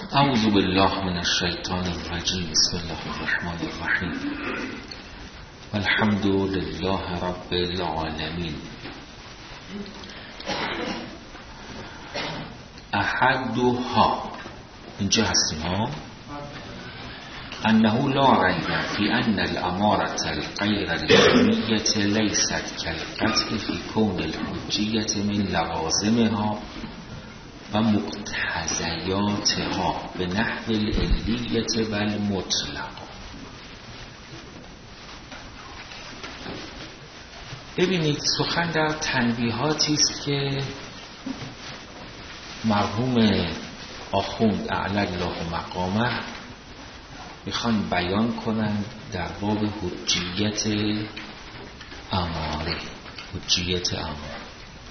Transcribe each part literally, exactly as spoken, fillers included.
اعوذ بالله من الشیطان الرجیم. بسم الله الرحمن الرحیم. الحمد لله رب العالمین. احدها، اینجا هستیم ها، انه لا ریب فی ان الامارة الغیر العلمیة لیست کالقطع فی کون الحجیة من لوازمها و مقتضیاتها به نحو العلیة و المطلق. ببینید سخن در تنبیهاتی است که مرحوم آخوند اعلی الله مقامه میخوان بیان کنند در باب حجیت اماره. حجیت اماره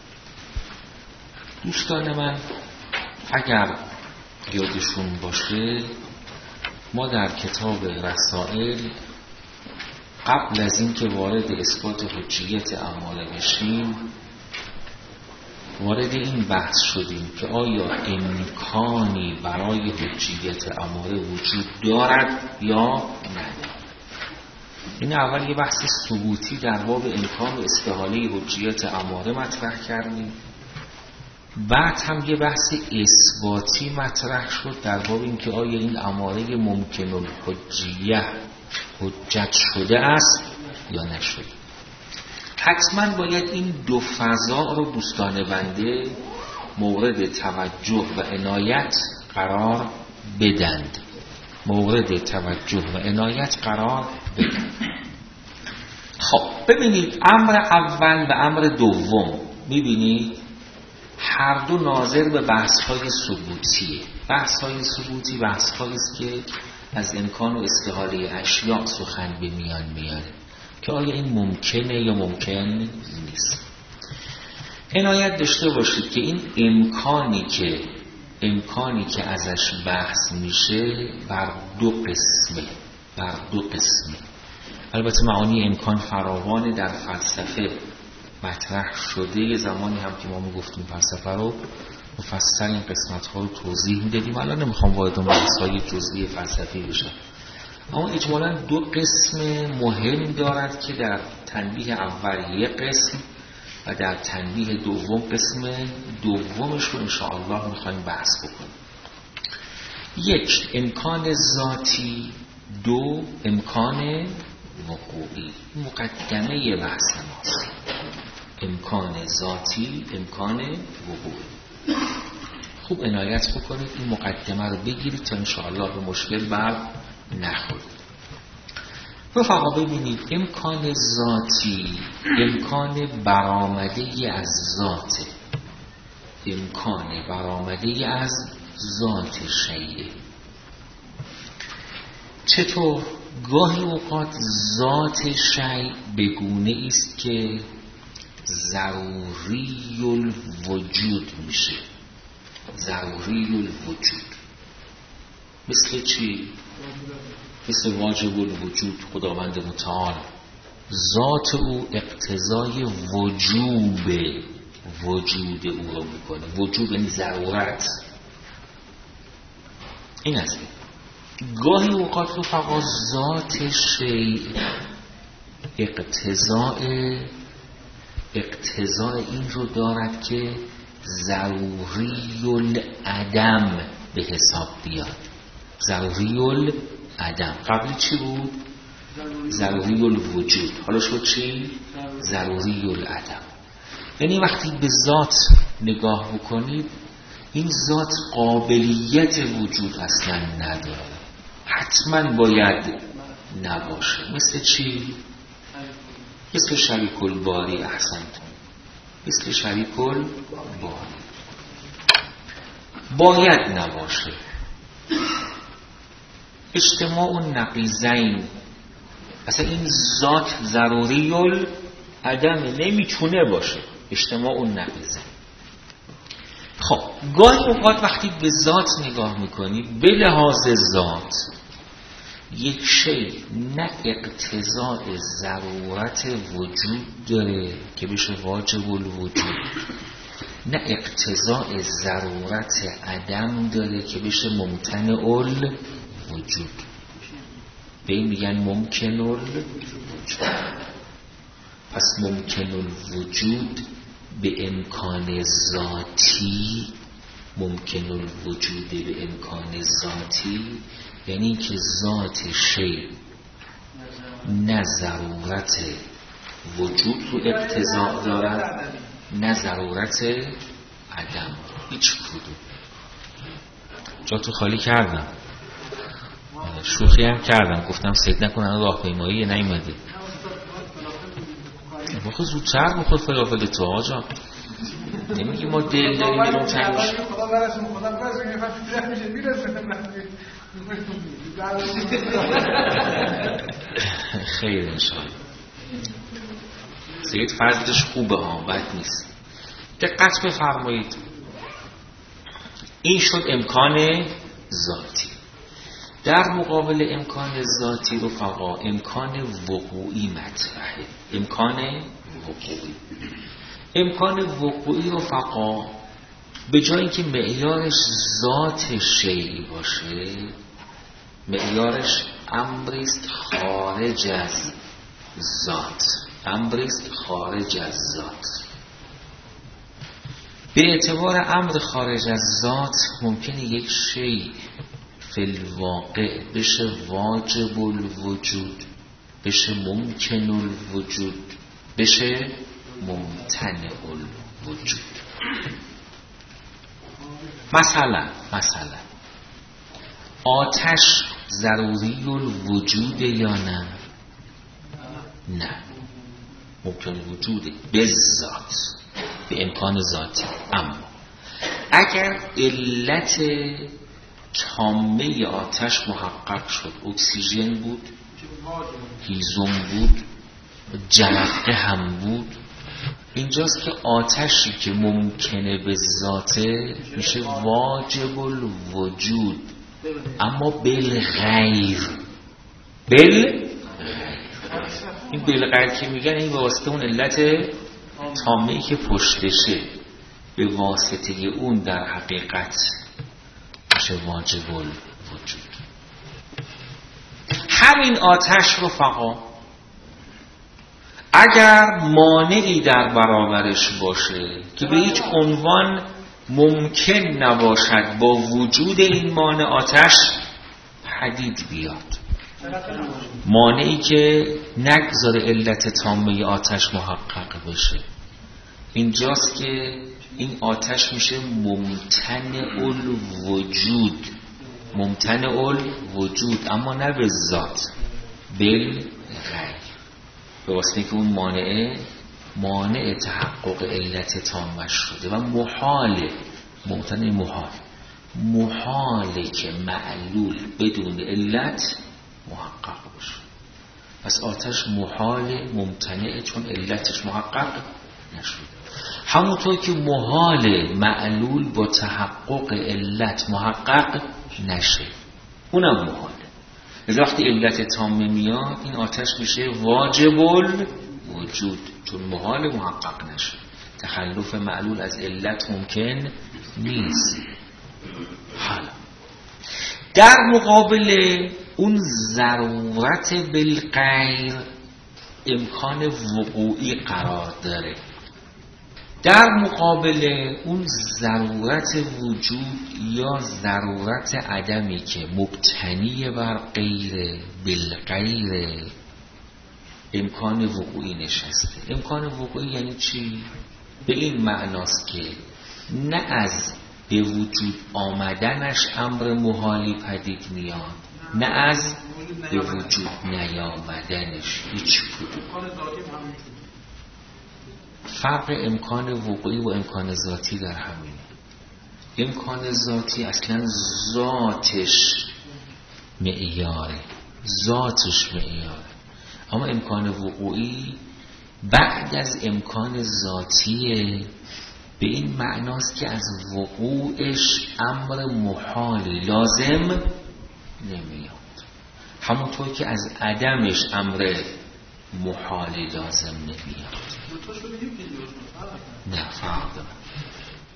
دوستان من، اگر یادشون باشه ما در کتاب رسائل قبل از این که وارد اثبات حجیت اماره بشیم وارد این بحث شدیم که آیا امکانی برای حجیت اماره وجود دارد یا ندارد. این اول یه بحث ثبوتی در باب امکان و استحاله حجیت اماره مطرح کردیم، بعد هم یه بحث اثباتی مطرح شد در باب این که آیا این اماره ممکن الحجیه حجت شده است یا نشده. حتما باید این دو فضا رو دوستان بنده مورد توجه و عنایت قرار بدند. مورد توجه و عنایت قرار بدند. خب ببینید، امر اول و امر دوم میبینید هر دو ناظر به بحث‌های ثبوتیه. بحث‌های ثبوتی بحث‌هایی است که از امکان و استحاله اشیاء سخن به میان میاره که آیا این ممکنه یا ممکن نیست. عنایت داشته باشید که این امکانی که امکانی که ازش بحث میشه بر دو قسمه بر دو قسمه البته معانی امکان فراوان در فلسفه مطرح شده. یه زمانی هم که ما میگفتیم فلسفه رو مفصل این قسمت ها رو توضیح میدادیم. الان نمیخوام وارد بحث‌های جزئی فلسفی بشم، اما اجمالاً دو قسم مهم دارد که در تنبیه اول یک قسم و در تنبیه دوم قسم دومش رو انشاءالله میخوایم بحث بکنیم. یک، امکان ذاتی. دو، امکان وقوعی. مقدمه بحث ماست. امکان ذاتی، امکان وقوعی. خوب عنایت بکنید این مقدمه رو بگیرید تا انشاءالله به مشکل بر نخورید. رفقا ببینید، امکان ذاتی امکان برآمده از ذات، امکان برآمده از ذات شیء. چطور؟ گاهی اوقات ذات شیء بگونه است که ضروری الوجود میشه. ضروری الوجود مثل چی؟ مثل واجب الوجود. خداوند متعال ذات او اقتضای وجوب وجود او رو میکنه. وجوب یعنی ضرورت. این است. گاهی اوقات رو فقط ذات شیء اقتضای اقتضای این رو دارد که ضروری العدم به حساب بیاد. ضروری العدم قبل چی بود؟ ضروری الوجود. حالا شد چی؟ ضروری العدم. یعنی وقتی به ذات نگاه بکنید این ذات قابلیت وجود اصلا نداره، حتما باید نباشه. مثل چی؟ مثل شریک الباری. احسنتون، مثل شریک الباری باید نباشه. اجتماع النقیضین، اصلا این ذات ضروری العدم نمیتونه باشه. اجتماع النقیضین. خب گاهی اوقات وقتی به ذات نگاه میکنید به لحاظ ذات یک شی نه اقتضاء ضرورت وجود داره که بشه واجب الوجود، نه اقتضاء ضرورت عدم داره که بشه ممتنع الوجود. به این میگن ممکن الوجود. پس ممکن الوجود به امکان ذاتی، ممکن الوجود به امکان ذاتی یعنی که ذات شیء نه ضرورت وجود رو اقتضا دارد نه ضرورت عدم، هیچ کدوم. جا تو خالی کردم، شوخی هم کردم، گفتم سید نکنن راهپیمایی نیومده. بخواه زودتر بخواه فلافل تو آجا نمیگی ما دل داریم میرون تنگ بشه. خدا برسیم خدا برسیم یه خواهد پیده میشه میرسیم خیر انشاءالله. سید فضلش خوبه ها، بد نیست. دقت بفرمایید، این شد امکان ذاتی. در مقابل امکان ذاتی رفقا امکان وقوعی مطرحه. امکان وقوعی امکان وقوعی رفقا به جای اینکه معیارش ذات شیئی باشه، معیارش امریست خارج از ذات، امریست خارج از ذات. به اعتبار امر خارج از ذات ممکنه یک شیء فی الواقع بشه واجب الوجود، بشه ممکن الوجود، بشه ممتنع الوجود. مثلا مثلا آتش ضروری الوجود یا نه؟ نه، ممکن الوجود به ذات، به امکان ذاتی. اما اگر علت تامه آتش محقق شد، اکسیژن بود، هیزم بود، جرقه هم بود، اینجاست که آتشی که ممکنه به ذاته میشه واجب الوجود، اما بالغیر. بل این بالغیر که میگن این به واسطه اون علت تامه‌ای که پشتشه، به واسطه اون در حقیقت میشه واجب الوجود. همین آتش رفقا اگر مانعی در برابرش باشه که به هیچ عنوان ممکن نباشد با وجود این مانع آتش پدید بیاد، مانعی که نگذاره علت تامه آتش محقق بشه، اینجاست که این آتش میشه ممتنع الوجود، ممتنع الوجود، اما نه به ذات، بالغیر، به واسطه که اون مانع مانع تحقق علت تامش شده و محاله، ممتنع محال، محاله که معلول بدون علت محقق باشه. پس آتش محال ممتنع چون علتش محقق نشده. همونطور که محال معلول با تحقق علت محقق نشه، اونم محاله. از وقتی علت تامه میاد این آتش میشه واجب الوجود، چون محال محقق نشه. تخلف معلول از علت ممکن نیست. حالا در مقابل اون ضرورت بالغیر امکان وقوعی قرار داره. در مقابل اون ضرورت وجود یا ضرورت عدمی که مبتنی بر غیر بالغیر امکان وقوعی نشسته. امکان وقوعی یعنی چی؟ به این معناست که نه از به وجود آمدنش امر محالی پدید میاد، نه از به وجود نیامدنش هیچ کدوم. فرق امکان وقوعی و امکان ذاتی در همینه. امکان ذاتی اصلا ذاتش معیاره، ذاتش معیاره، اما امکان وقوعی بعد از امکان ذاتیه، به این معناست که از وقوعش امر محالی لازم نمیاد، همونطور که از عدمش امر محالی لازم نمیاد. نه فرق داره.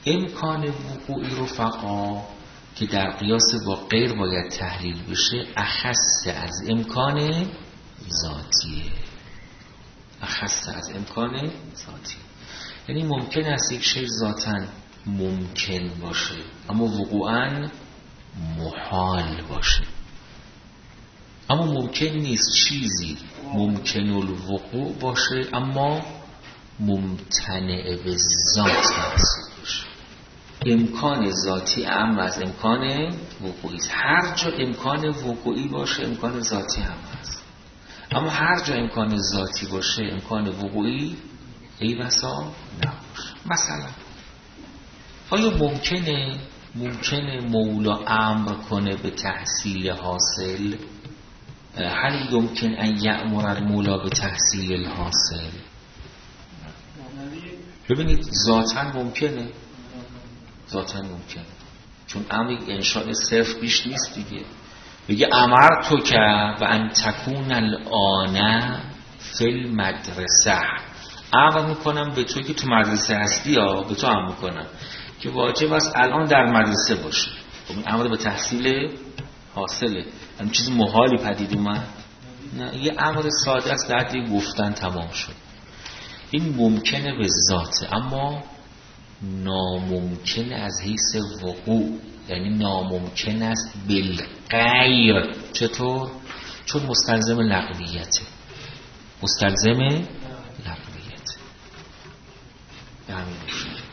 امکان وقوعی رفقا که در قیاس با غیر باید تحلیل بشه اخص از امکان ذاتیه، اخص از امکان ذاتی. یعنی ممکن است یک شی ذاتاً ممکن باشه اما وقوعاً محال باشه، اما ممکن نیست چیزی ممکن الوقوع باشه اما ممتنع به ذات باشه. امکان ذاتی اعم از امکان وقوعی است. هر جا امکان وقوعی باشه امکان ذاتی هم هست، اما هر جا امکان ذاتی باشه امکان وقوعی ای بسا نباشه. مثلا آیا ممکنه ممکنه مولا امر کنه به تحصیل حاصل؟ هل یمکن ان یأمر المولا به تحصیل الحاصل؟ ببینید ذاتاً ممکنه، ذاتاً ممکنه، چون امر انشاء صرف بیش نیست دیگه. بگه امر تو که و ان تکون الان فی المدرسه، امر میکنم به تو که تو مدرسه هستی، ها به تو امر میکنم که واجب است الان در مدرسه باشی. خب این امر به تحصیل حاصله، هم چیز محالی پدید اومد؟ نه، یه امر ساده است در دیگه گفتن تمام شد. این ممکنه به ذاته اما ناممکن از حیث وقوع، یعنی ناممکن است بالغیر. چطور؟ چون مستلزم لغویته، مستلزم لغویته به همین روشه.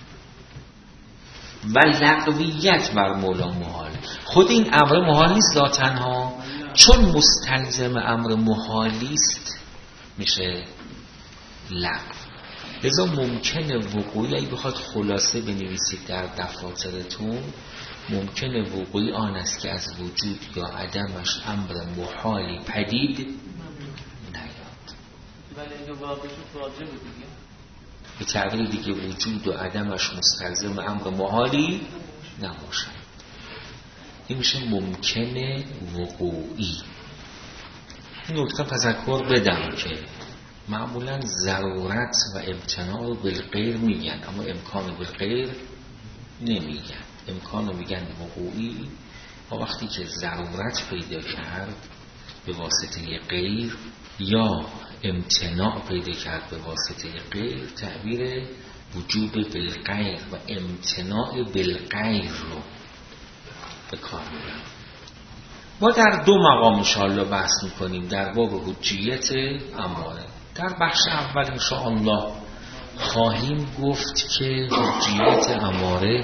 و لغویت بر مولا محال. خود این امر محال نیست ذاتاً ها، چون مستلزم امر محالی است میشه لغو. لذا ممکنه وقوعی، اگه بخواد خلاصه بنویسید در دفاترتون، ممکنه وقوعی آن است که از وجود یا عدمش امر محالی پدید نیاد. ولی اگه واقعی شد واجب دیگه، به تعبیر دیگه وجود و عدمش مستلزم امر محالی نباشد. این میشه ممکنه وقوعی. این نکته تذکر بدم که معمولا ضرورت و امتناع رو بالغیر میگن اما امکان بالغیر نمیگن. امکان رو میگن وقوعی و وقتی که ضرورت پیدا کرد به واسطه غیر یا امتناع پیدا کرد به واسطه غیر، تعبیر وجوب بالغیر و امتناع بالغیر رو به کار میبرن. ما در دو مقام انشاءالله بحث میکنیم در باب حجیت اماره. در بخش اول انشاءالله خواهیم گفت که حجیت اماره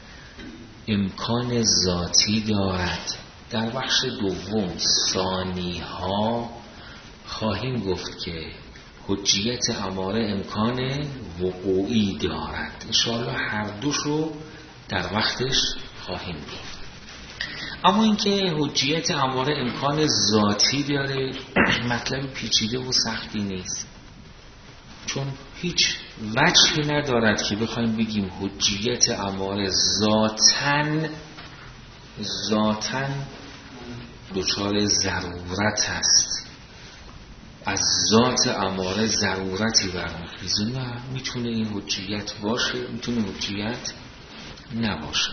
امکان ذاتی دارد. در بخش دوم ثانی ها خواهیم گفت که حجیت اماره امکان وقوعی دارد. انشاءالله هر دوش رو در وقتش خواهیم گفت. اما اینکه حجیت اماره امکان ذاتی داره مطلب پیچیده و سختی نیست، چون هیچ وجهی ندارد که بخوایم بگیم حجیت اماره ذاتن ذاتن دچار ضرورت است، از ذات اماره ضرورتی برمیخیزه. نه، میتونه این حجیت باشه، میتونه حجیت نباشه.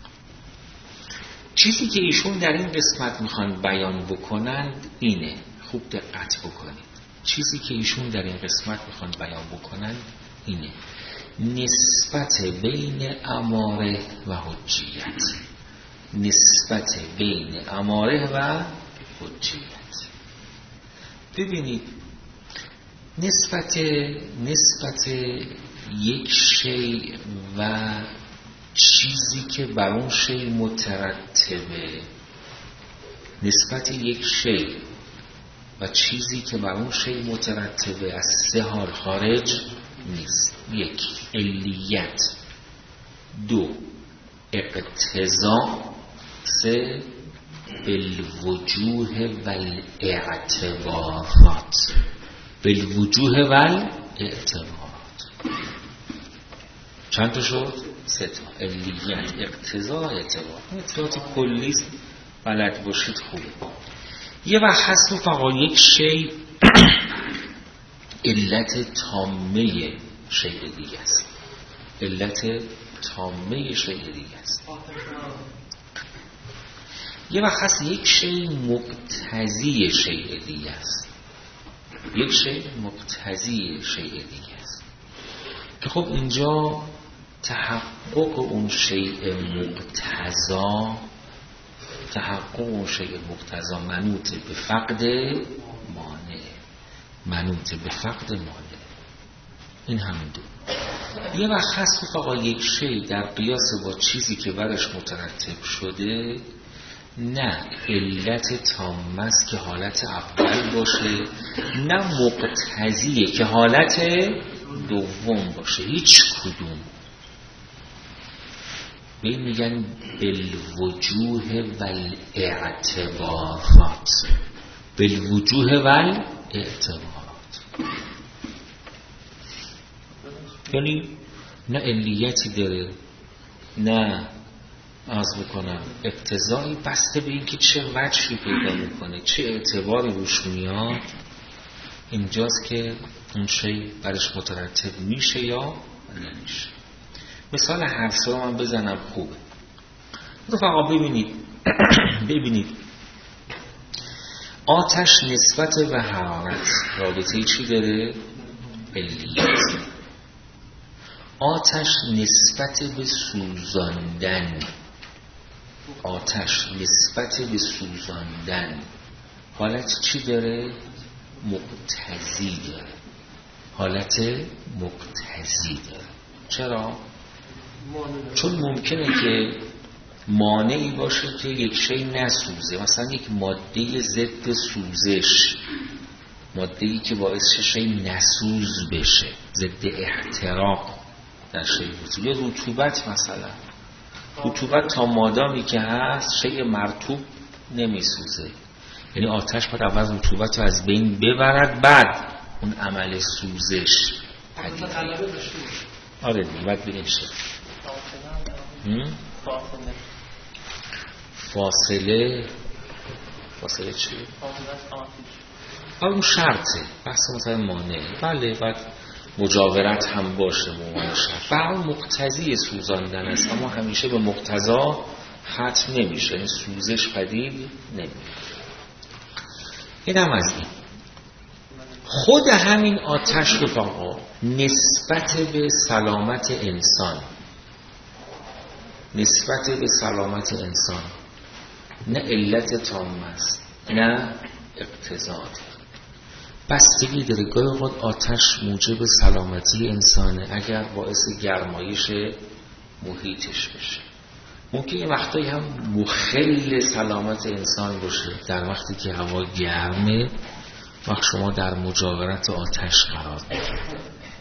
چیزی که ایشون در این قسمت میخوان بیان بکنند اینه، خوب دقت بکنید. چیزی که ایشون در این قسمت میخوان بیان بکنند اینه، نسبت بین اماره و حجیت، نسبت بین اماره و حجیت. ببینید نسبت نسبت یک شی و چیزی که بر اون شی مترتبه، نسبت یک شی و چیزی که بر اون شی مترتبه از سه حال خارج نیست. یک، علیت. دو، اقتضا. سه، بالوجوه والاعتبارات. بالوجوه والاعتبارات. چند تا شد؟ سه تا. علیت، اقتضا، اعتبار. این اطلاعات کلیست، بلد باشید خوبه. یه وقت هست فقط یک شی علت تامه شی دیگه است، علت تامه شیء دیگه است. یه وقت هست یک شیء مقتضی شیء دیگه است، یک شیء مقتضی شیء دیگه است که خب اینجا تحقق اون شیء مقتضا، تحقق اون شیء مقتضا منوط به فقد مانع، منوط به فقد مانع. این همین دو. یه وقت هست آقا یک شیء در قیاس با چیزی که برش مترتب شده نه علت تامه است که حالت اول باشه، نه مقتضیه که حالت دوم باشه، هیچ کدوم. به میگن بالوجوه والاعتبارات، بالوجوه والاعتبارات، یعنی نه علیتی داره نه عرض بکنم اقتضایی، بسته به اینکه چه وجهی پیدا میکنه، چه اعتباری روش میاد، اینجاست که اون شی برش مترتب میشه یا نمیشه. مثال هر سه من بزنم خوبه. رفقا ببینید ببینید آتش نسبت به حرارت رابطه چی داره؟ علیت. آتش نسبت به سوزاندن، آتش نسبت به سوزاندن حالت چی داره؟ مقتضی داره، حالت مقتضی داره. چرا؟ چون ممکنه که مانعی باشه که یک شی نسوزه، مثلا یک ماده ضد سوزش، ماده‌ای که باعث شی نسوز بشه، ضد احتراق در شی بود. یا رطوبت، مثلا رطوبت تا مادامی که هست شی مرطوب نمیسوزه، یعنی آتش باید اول رطوبت رو از بین ببرد بعد اون عمل سوزش پدید. آره دیگه باید ببین شه فاصله فاصله چیه؟ اون شرطه، بحث مثلا مانع. بله بعد مجاورت هم باشه موانع شرط. برای مقتضی سوزاندن است، اما همیشه به مقتضا ختم نمیشه، این سوزش پدید نمیشه. این هم از این. خود همین آتش رفقا نسبت به سلامت انسان، نسبت به سلامت انسان نه علت تام است نه اقتضا، بستگی داره. گاهی اوقات آتش موجب سلامتی انسانه اگر باعث گرمایش محیطش بشه، ممکن یه وقتایی هم مخل سلامت انسان باشه، در وقتی که هوا گرمه وقت شما در مجاورت آتش قرار بگیرید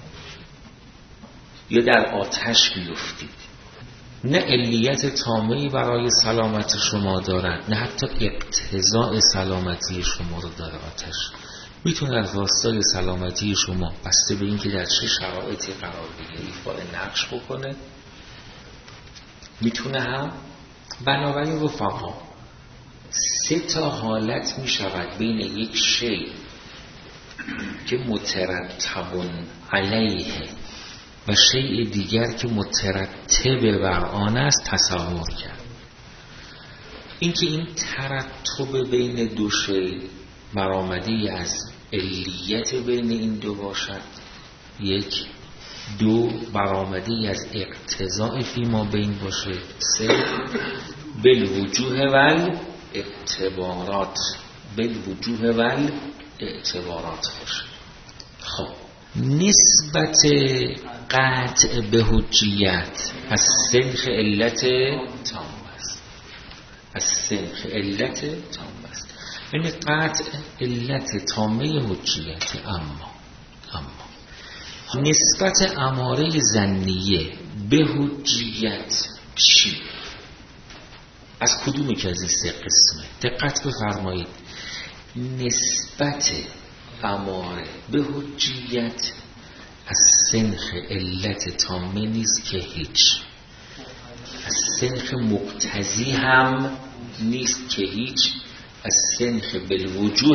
یا در آتش بیفتید، نه علیت تامه‌ای برای سلامت شما دارد نه حتی اقتضاء سلامتی شما رو داره. آتش میتونه از راستای سلامتی شما بسته به اینکه در چه شرایطی قرار بگیره ایفای نقش بکنه، میتونه هم. بنابراین رفقا سه تا حالت میشود بین یک شی که مترتب علیه و شیء دیگر که مترتب بر آن است تصور کرد. اینکه این ترتب بین دو شیء برآمده از علیت بین این دو باشد، یک. دو، برآمده از اقتضاء فی ما بین باشه. سه، بالوجوه والاعتبارات، بالوجوه والاعتبارات باشه. خب نسبت قطع به حجیت از سنخ علت تام است، از سنخ علت تام است، یعنی قطع علت تامه حجیت. اما اما نسبت اماره ظنیه به حجیت چی؟ از کدومی که از این سه قسمه؟ دقت بفرمایید. نسبت اماره به حجیت از سنخ علت تامه نیست که هیچ، از سنخ مقتضی هم نیست که هیچ، از سنخ بالوجوه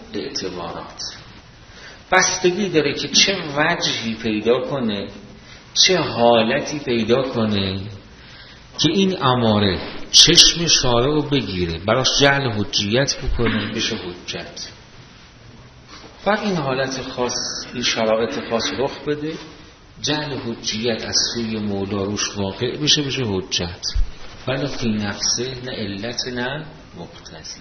والاعتبارات. بستگی داره که چه وجهی پیدا کنه چه حالتی پیدا کنه که این اماره چشم شارع رو بگیره، براش جعل حجیت بکنه، بشه حجت. بعد این حالت خاص، این شرایط خاص رخ بده، جعل حجیت از سوی مولا روش واقع بشه، بشه حجت. ولی فی نفسه نه علت نه مقتضی.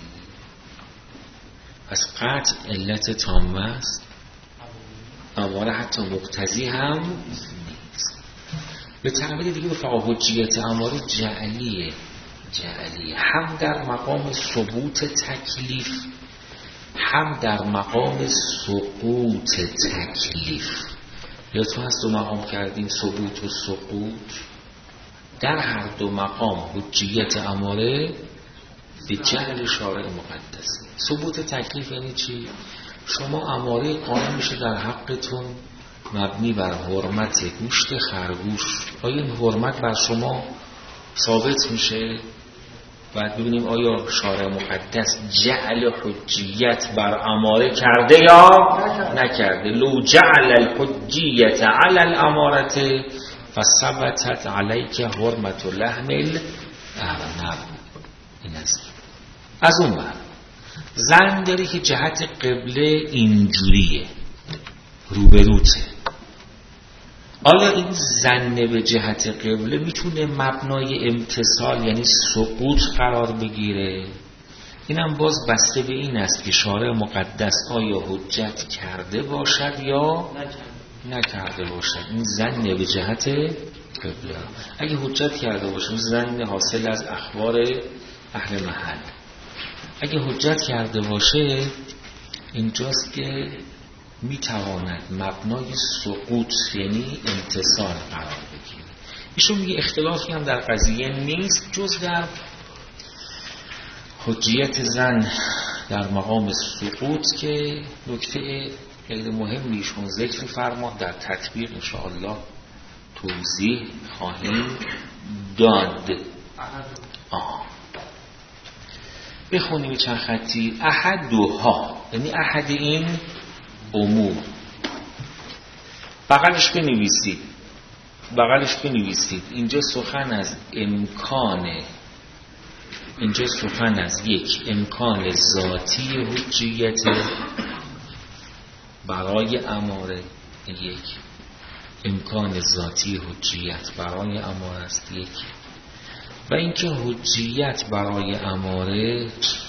پس قطع علت تامه است، اماره حتی مقتضی هم نیست. به تعبیر دیگه فقط حجیت اماره جعلیه. جعلیه هم در مقام ثبوت تکلیف، هم در مقام سقوط تکلیف. یا تو هست دو مقام کردیم، ثبوت و سقوط. در هر دو مقام حجیت اماره به جعل شارع مقدسه. ثبوت تکلیف یعنی چی؟ شما اماره قائم میشه در حقتون مبنی بر حرمت گوشت خرگوش. آیا این حرمت بر شما ثابت میشه؟ باید ببینیم آیا شارع مقدس جعل حجیت بر اماره کرده یا نکرده. لو جعل الحجیت علی الاماره فثبتت علیک حرمت لحم الارنب. این است. از اون بر زن داری که جهت قبله اینجوریه، روبروته. آیا این زن به جهت قبله میتونه مبنای امتصال یعنی سقوط قرار بگیره؟ اینم باز بسته به این است که شارع مقدس آیا حجت کرده باشد یا نکرده باشد. این زن به جهت قبله. اگه حجت کرده باشه زن حاصل از اخبار اهل محل. اگه حجت کرده باشه اینجاست که میتواند مبنای سقوط یعنی امتصال قرار بگیره. ایشون میگه اختلافی هم در قضیه نیست جز در حجیت زن در مقام سقوط که نکته خیلی مهمی ایشون ذکر فرماد، در تطبیق انشاءالله توضیح خواهیم داد. آه بخونیم چند خطی. احدها یعنی احد این امور، بغلش بنویسید، بغلش بنویسید. اینجا سخن از امکان، اینجا سخن از یک امکان ذاتی حجیت برای اماره، یک امکان ذاتی حجیت برای اماره است یک، و اینکه حجیت برای اماره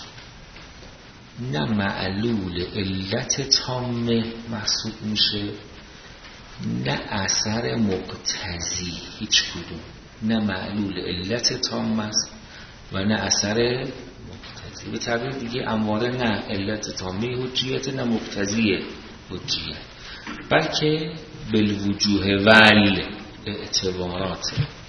نه معلول علت تامه محسوب میشه، نه اثر مقتضی، هیچ کدوم. نه معلول علت تامه است و نه اثر مقتضی. به تعبیر دیگه اماره نه علت تامه حجیت نه مقتضی حجیت، بلکه بالوجوه ول اعتبارات.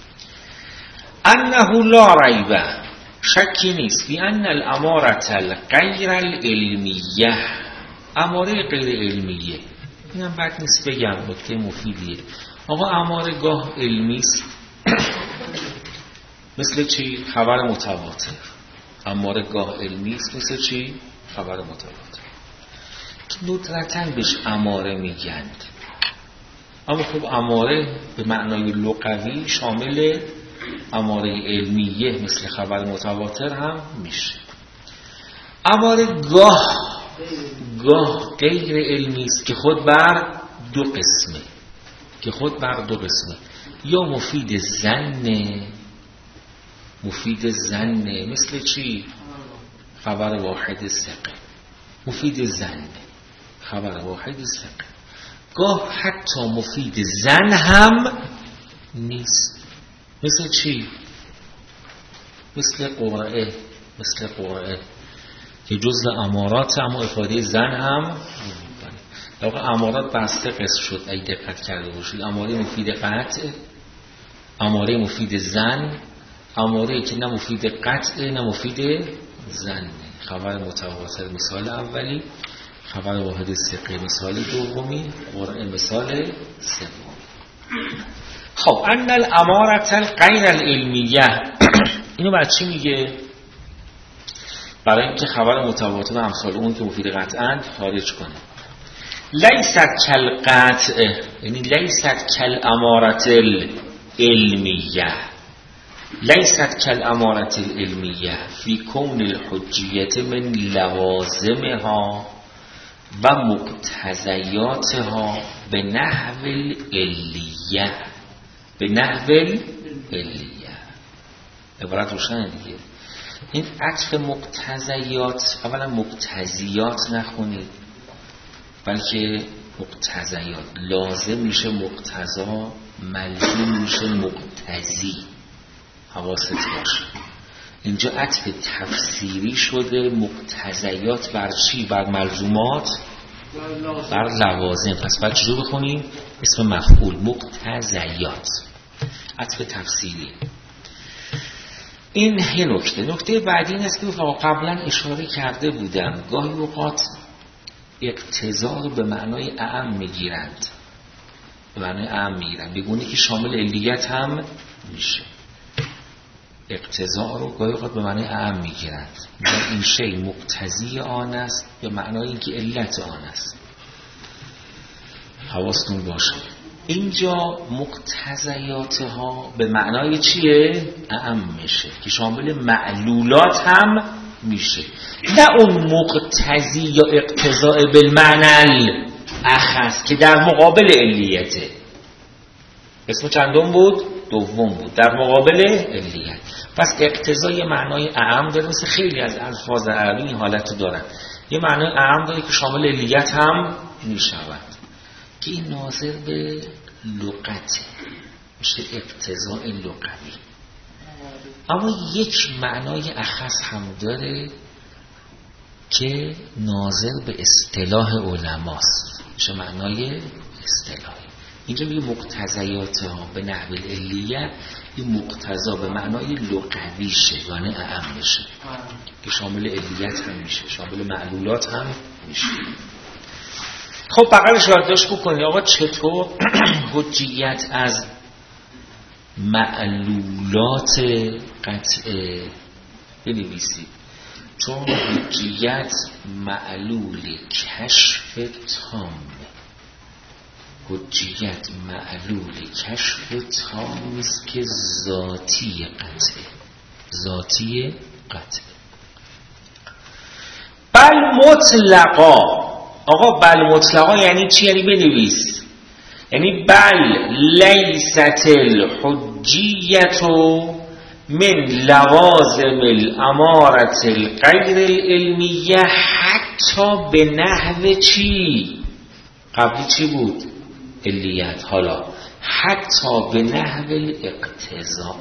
انه لا ریبه، شکی نیست، بی ان الامارة الغیر العلمیه، اماره غیر علمیه. اینم بد نیست بگم، نکته مفیدیه. آقا اماره گاه علمی است مثل چی؟ خبر متواتر. اماره گاه علمی است مثل چی؟ خبر متواتر که ندرتاً بهش اماره میگند. اما خب اماره به معنای لغوی شامل اماره علمیه مثل خبر متواتر هم میشه. اماره گاه گاه غیر علمی است که خود بر دو قسمه، که خود بر دو قسمه. یا مفید ظنه، مفید ظنه مثل چی؟ خبر واحد ثقه. مفید ظنه، خبر واحد ثقه. گاه حتی مفید ظن هم نیست. مثل چی؟ مثل قرعه، مثل قرعه که جزء امارات اما افاده زن هم میکنه. در واقع امارات بسته قسم شد اگه دقت کرده باشید. اماره مفید قطع، اماره مفید زن، اماره که نه مفید قطع نه مفید زن. خبر متواتر مثال اولی، خبر واحد ثقه مثال دومی، قرعه مثال سومی. خب ان الاماره الغیر العلمیه، اینو بعد چی میگه؟ برای اینکه خبر متواتر و امثال اون که مفید قطعاً خارج کنه. لیست کالقطع، یعنی لیست کالامارة العلمیه، لیست کالامارة العلمیه فی کون الحجیت من لوازمها و مقتضیاتها به نحو العلیه، به نحو العلیه. عبارت روشنه دیگه. این عطف مقتضیات، اولا مقتضیات نخونید بلکه مقتضیات. لازم میشه مقتضا، ملزوم میشه مقتضی. حواست باشه اینجا عطف تفسیری شده. مقتضیات بر چی؟ بر ملزومات، بر لوازم. پس باید چجور بخونیم؟ اسم مفعول مقتضیات، عطف تفسیری. این یه نکته. نکته بعدی این است که قبلا اشاره کرده بودم گاهی اوقات اقتضا رو به معنای اعم میگیرند، به معنای اعم میگیرند، بگونه که شامل علیت هم میشه. اقتضا رو گاهی اوقات به معنای اعم میگیرند، میگن این شی مقتضی آن است به معنای اینکه علت آن است. حواستون باشه اینجا مقتضیاتها به معنای چیه؟ اعم میشه که شامل معلولات هم میشه، نه اون مقتضی یا اقتضاء بالمعنى الاخص که در مقابل علیته. اسم چندم بود؟ دوم بود، در مقابل علیت. پس اقتضای معنای اعم داره، مثل خیلی از الفاظ عربی این حالت دارن، یه معنای اعم داره که شامل علیت هم میشود که این ناظر به لغت میشه اقتضاء لغوی. اما یک معنای اخص هم داره که ناظر به اصطلاح علماست، میشه معنای اصطلاحی. اینجا میگه مقتضیاتها به نحو العلیه، این مقتضا به معنای لغویشه، یعنی اعم میشه که شامل علیت هم میشه، شامل معلولات هم میشه. خب بقیرش یادداشت بکنید آقا چطور حجیت از معلولات قطعه بنویسید. چون حجیت معلول کشف تام، حجیت معلول کشف تام است که ذاتی قطعه، ذاتی قطعه. بل مطلقا، آقا بل مطلقا یعنی چی؟ یعنی بنویس، یعنی بل لیست الحجیت من لوازم الامارة الغیر العلمیه حتی به نحو چی؟ قبلی چی بود؟ علیت. حالا حتی به نحو الاقتضاء.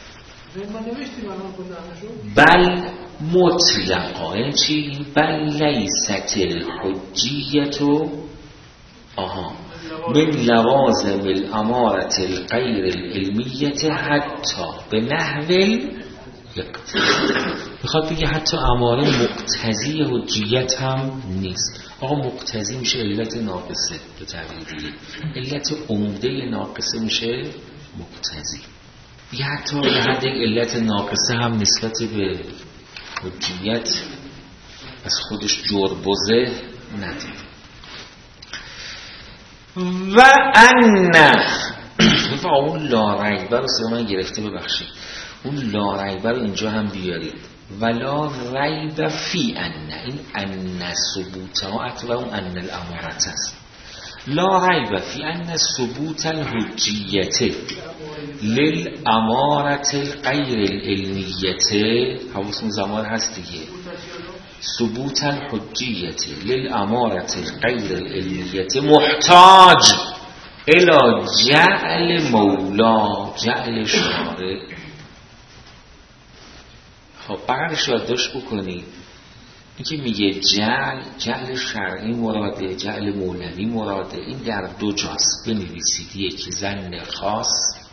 بل مطلقا یعنی چی؟ بل لیست الحجیت آها من لوازم الامارة الغیر العلمیه حتی به نحو الاقتضاء. میخواد بگه حتی اماره مقتضی حجیت هم نیست. آقا مقتضی میشه علت ناقصه، به تعبیر دیگه علت عمده ناقصه میشه مقتضی. یه حتی یه حد علت ناقصه هم نسبت به حجیت از خودش جربوزه نداره. و ان اون لا ریبه رو سه من گرفته، ببخشید اون لا ریبه رو اینجا هم بیارید. ولا ریب فی ان، این ان ثبوت و اون ان الامارت است. لا ریب فی ان ثبوت الحجیت للامارة الغیر العلمیه، حواستون زمان هست دیگه، ثبوت الحجیت للامارة الغیر العلمیه محتاج الى جعل مولا، جعل شارع. خب بقیرش یادداشت بکنید. این که میگه جعل، جعل شرعی مراده، جعل مولوی مراده، این در دو جاست. بنویسید یک ظن خاص،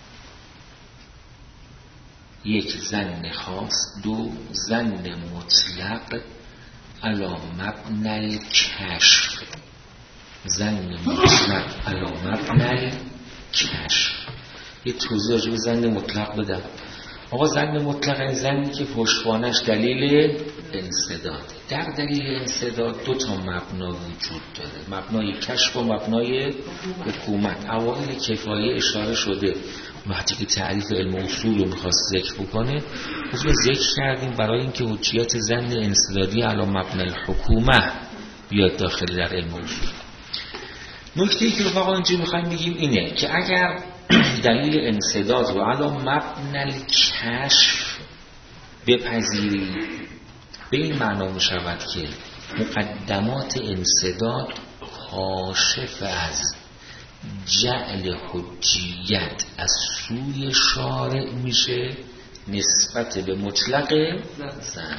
یک ظن خاص، دو ظن مطلق علی مبنی الکشف، ظن مطلق علی مبنی الکشف. یه توضیح راجع به ظن مطلق بدم. آقا زن مطلق زنی که پشتوانش دلیل انسداد. در دلیل انسداد دو تا مبنا وجود داره، مبنای کشف و مبنای حکومت. اوائل کفایه اشاره شده وقتی که تعریف علم اصول رو میخواست ذکر بکنه، خود ذکر کردیم برای اینکه حجیت زن انسدادی علی مبنای حکومت بیاد داخل در علم اصول. نکته‌ای که رفقا اینجا میخوایم بگیم اینه که اگر دلیل انسداد رو علی مبنای کشف بپذیری، به این معنا میشود که مقدمات انسداد کاشف از جعل حجیت از سوی شارع میشه نسبت به مطلق زن.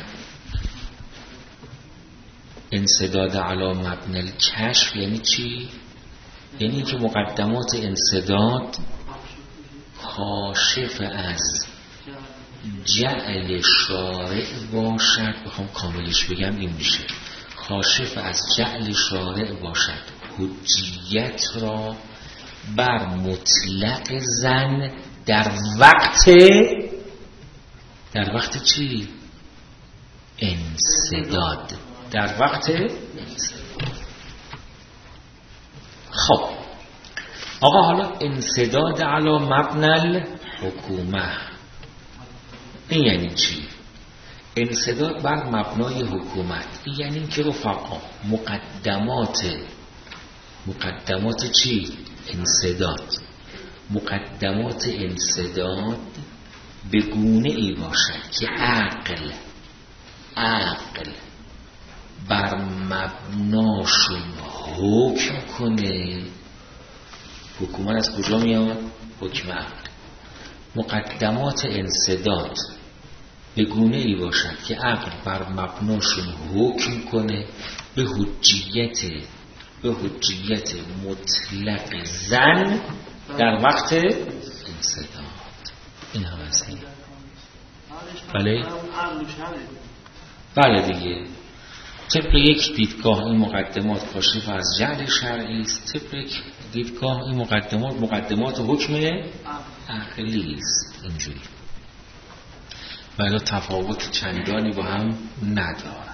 انسداد علی مبنای کشف یعنی چی؟ یعنی که مقدمات انسداد کاشف از جعل شارع باشد. بخوام کاملش بگم این میشه کاشف از جعل شارع باشد حجیت را بر مطلق زن در وقت در وقت چی؟ انسداد. در وقت انسداد. خب آقا حالا انسداد علی مبنای حکومت این یعنی چی؟ انسداد بر مبنای حکومت این یعنی که رفقا مقدمات مقدمات چی؟ انسداد. مقدمات انسداد به گونه ای باشد که عقل عقل بر مبناشون حکم کنه. حکومت از کجا میاد؟ حکم عقل. مقدمات انسداد به گونه ای باشد که عقل بر مبناشون حکم کنه به حجیت به حجیت مطلق زن در وقت انسداد. این هم از این. بله؟ بله دیگه. طبق یک دیدگاه این مقدمات کاشف از جعل شرعی است، طبق یک دیدگاه این مقدمات مقدمات حکم عقلی است. اینجوری ولی تفاوت چندانی با هم ندارد.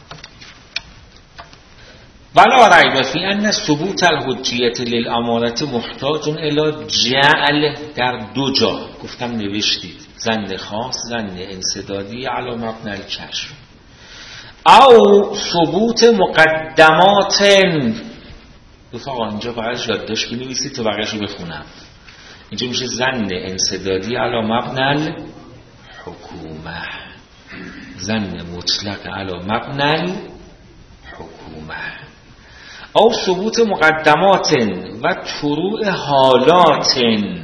ولا ریب فی ان ثبوت الحجیت للامارة محتاج الی جعل. در دو جا گفتم نوشتید زن خاص زن انسدادی علی مبنای کشف او ثبوت مقدمات. رفقا اینجا بقیش یادداشت بنویسید تا بقیش رو بخونم. اینجا میشه زن انسدادی علی مبنای حکومت، زن مطلق علی مبنای حکومت. او ثبوت مقدمات و طروع حالات.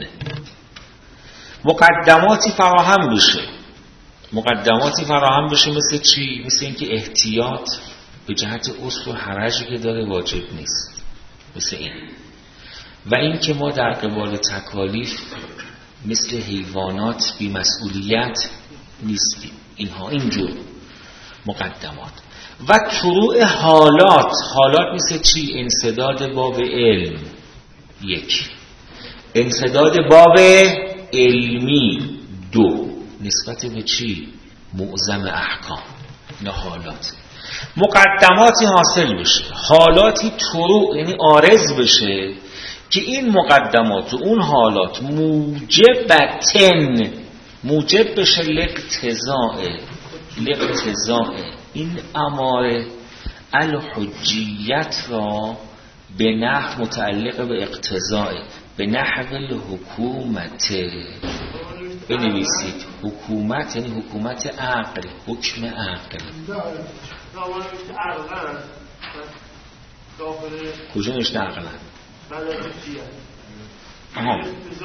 مقدماتی فراهم بشه مقدماتی فراهم بشه مثل چی؟ مثل اینکه احتیاط به جهت اصل و حرجی که داره واجب نیست، مثل این. و این که ما در قبال تکالیف مثل حیوانات بی مسئولیت نیستیم. اینها اینجور مقدمات. و طروع حالات. حالات مثل چی؟ انسداد باب علم یک، انسداد باب علمی دو، نسبت به چی؟ معظم احکام. نه حالات. مقدماتی حاصل بشه، حالاتی طروع یعنی عارض بشه که این مقدمات و اون حالات موجبتن موجب بشه لقتضاء لقتضاء این اماره الحجیت را به نحو متعلق به اقتضاء به نحو الحکومت. بنویسید حکومت یعنی حکومت عقل، حکم عقل. کجا نشته عقلا؟ آها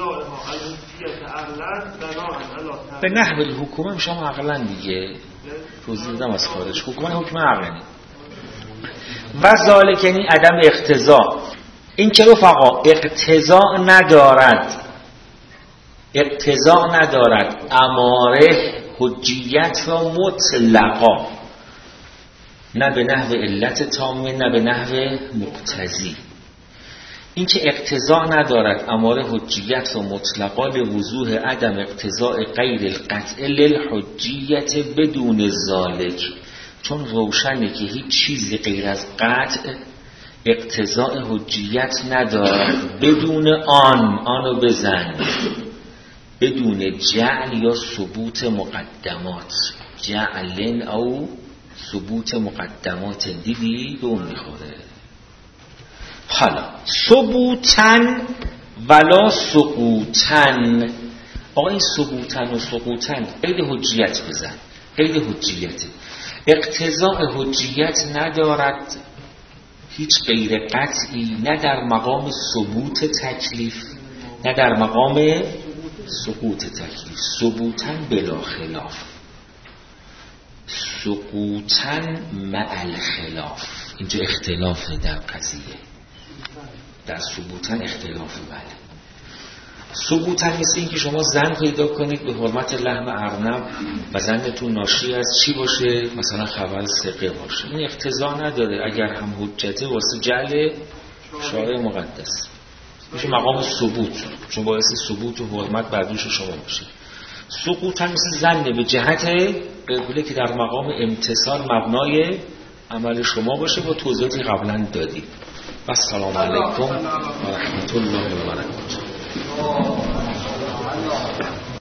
به نحو الحکومت میشه هم عقلا دیگه. توضیح دادم از خارج. حکومت حکم عقلانی. و ذالک یعنی عدم اقتضا. این که رفقا اقتضا ندارد اقتضا ندارد اماره حجیت را مطلقا، نه به نحو علت تامه نه به نحو مقتضی. این که اقتضا ندارد اماره حجیت و مطلقا لوضوح عدم اقتضاء غیر القطع للحجیت بدون ذالک، چون روشنه که هیچ چیزی غیر از قطع اقتضاء حجیت ندارد بدون آن، آنو بزن، بدون جعل یا ثبوت مقدمات، جعل او ثبوت مقدمات، دیدی به اون میخوره. حالا ثبوتن ولا سقوطن، آقا این ثبوتن و سقوطن قید حجیت بزن، قید حجیته. اقتضاء حجیت ندارد هیچ غیر قطعی، نه در مقام ثبوت تکلیف نه در مقام سقوط تکلیف. ثبوتن بلا خلاف، سقوطن مع الخلاف. اینجا اختلافه در قضیه، در ثبوتن اختلافه. بله ثبوتن مثل این که شما زن پیدا کنید به حرمت لحم ارنب و زنتون ناشی از چی باشه؟ مثلا خبر ثقه باشه. این اقتضا نداره، اگر هم حجته واسه جعل شارع مقدس میشه مقام ثبوت، چون باعث ثبوت و حرمت بر دوش شما باشه. سقوطن مثل زنه به جهت قبله که در مقام امتصال مبنای عمل شما باشه، با توضیحاتی قبلا دادیم. و السلام علیکم و رحمت الله و برکاته.